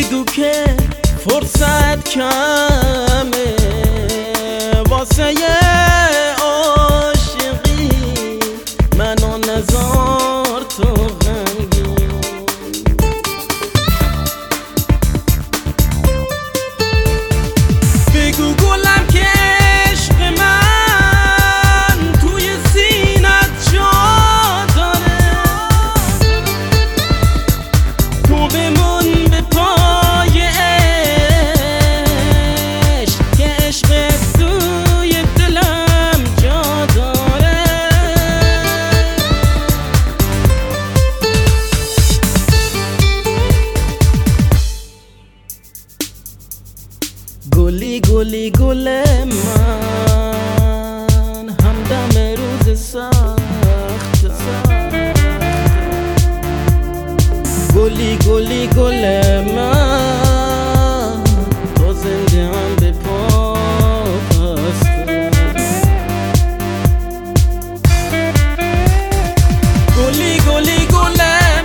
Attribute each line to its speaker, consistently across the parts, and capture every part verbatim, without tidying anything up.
Speaker 1: میگو که فرصت کمه واسه عاشقی منو نزار تو غمگین. بگو گلم که عشق من توی سینت جا داره، تو بمون به پای عشق که عشق توی دلم جا داره. گلی گلی گل من همدم روز سخت، گلی گلی گل من تا زنده هم به پاک هستم. گلی گلی گل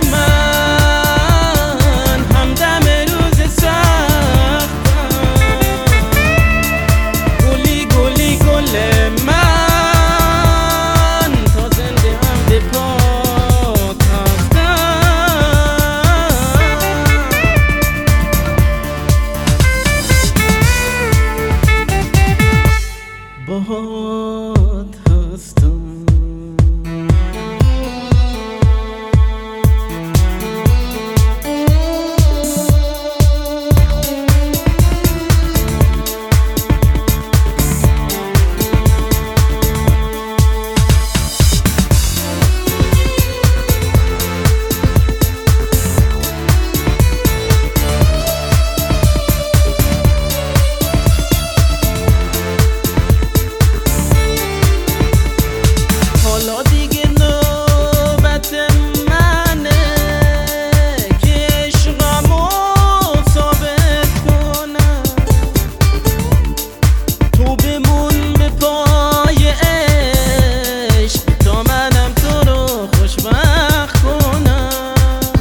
Speaker 1: من همدم روز سخت، گلی گلی گل من تا زنده هم به پاک هستم. باهات هستم. حالا دیگه نوبت منه که عشقمو ثابت کنم، تو بمون به پای عشق تا منم تو رو خوشبخت کنم.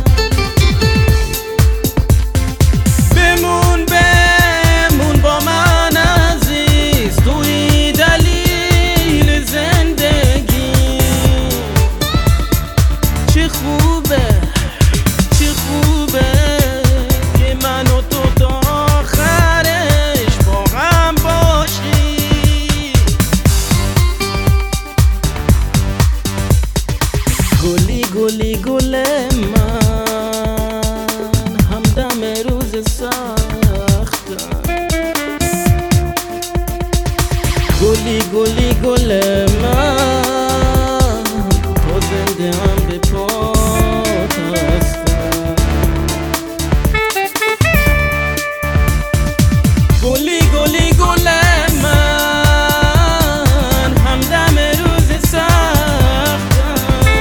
Speaker 1: بمون بمون با من عزیز، توی دلیل زندگی. چه خوبه چه خوبه که من و تو تا آخرش با هم باشی. گلی گلی گل من همدم روز سختم، گلی گلی گل من تا زنده هم به پاک هستم. گلی گلی گل من همدم روز سختم،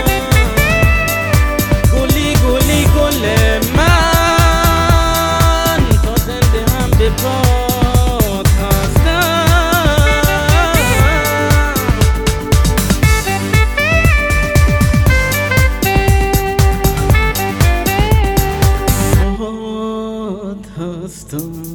Speaker 1: گلی گلی گل من تا زنده هم به پاک هستم. باهات هستم.